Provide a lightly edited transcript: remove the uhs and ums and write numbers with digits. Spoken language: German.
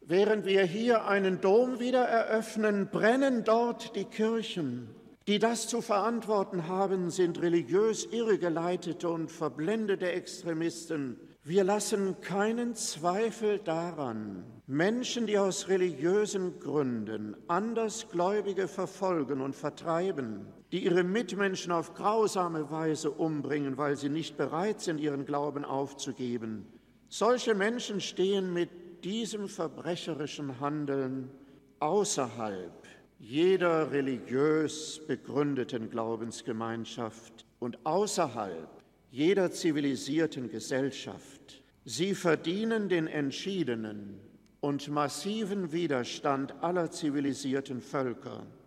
Während wir hier einen Dom wieder eröffnen, brennen dort die Kirchen. Die das zu verantworten haben, sind religiös irregeleitete und verblendete Extremisten. Wir lassen keinen Zweifel daran, Menschen, die aus religiösen Gründen Andersgläubige verfolgen und vertreiben, die ihre Mitmenschen auf grausame Weise umbringen, weil sie nicht bereit sind, ihren Glauben aufzugeben. Solche Menschen stehen mit diesem verbrecherischen Handeln außerhalb jeder religiös begründeten Glaubensgemeinschaft und außerhalb jeder zivilisierten Gesellschaft. Sie verdienen den entschiedenen und massiven Widerstand aller zivilisierten Völker.